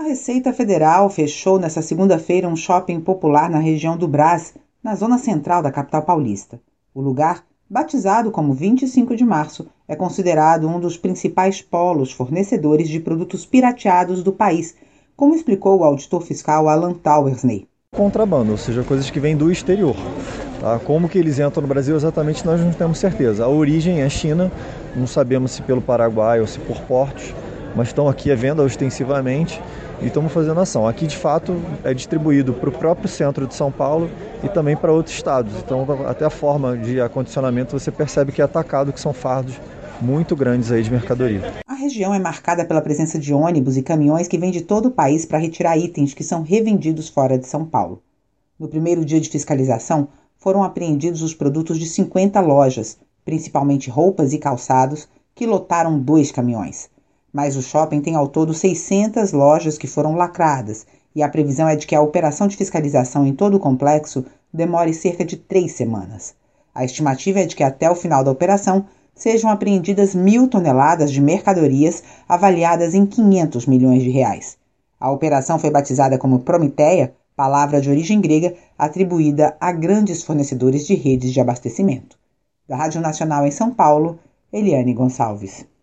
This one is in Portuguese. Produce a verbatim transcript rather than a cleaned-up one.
Receita Federal fechou nesta segunda-feira um shopping popular na região do Brás, na zona central da capital paulista. O lugar, batizado como vinte e cinco de março, é considerado um dos principais polos fornecedores de produtos pirateados do país, como explicou o auditor fiscal Alan Tauersney. Contrabando, ou seja, coisas que vêm do exterior. Tá? Como que eles entram no Brasil exatamente nós não temos certeza. A origem é China, não sabemos se pelo Paraguai ou se por portos, mas estão aqui à venda ostensivamente e estamos fazendo ação. Aqui, de fato, é distribuído para o próprio centro de São Paulo e também para outros estados. Então, até a forma de acondicionamento você percebe que é atacado, que são fardos muito grandes aí de mercadoria. A região é marcada pela presença de ônibus e caminhões que vêm de todo o país para retirar itens que são revendidos fora de São Paulo. No primeiro dia de fiscalização, foram apreendidos os produtos de cinquenta lojas, principalmente roupas e calçados, que lotaram dois caminhões. Mas o shopping tem ao todo seiscentas lojas que foram lacradas e a previsão é de que a operação de fiscalização em todo o complexo demore cerca de três semanas. A estimativa é de que até o final da operação sejam apreendidas mil toneladas de mercadorias avaliadas em quinhentos milhões de reais. A operação foi batizada como Prometeia, palavra de origem grega atribuída a grandes fornecedores de redes de abastecimento. Da Rádio Nacional em São Paulo, Eliane Gonçalves.